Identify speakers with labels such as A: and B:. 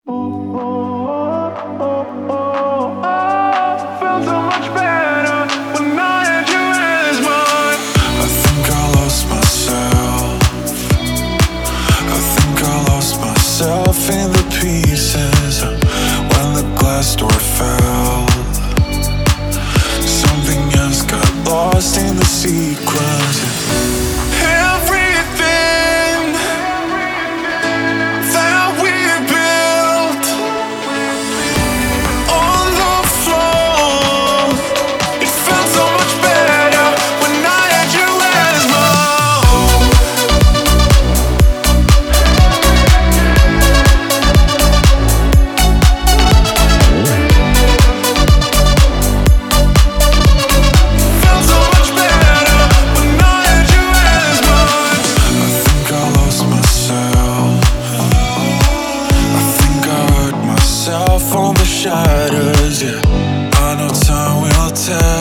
A: Felt so much better when I had you as mine. I think I lost myself. I think I lost myself in the pieces when the glass door fell. Something else got lost in the sequence. Everything that we built on the floor, it felt so much better when I had you as mine. Felt so much better when I had you as mine. I think I lost myself. I think I hurt myself on the shatters, yeah. I know time will tell.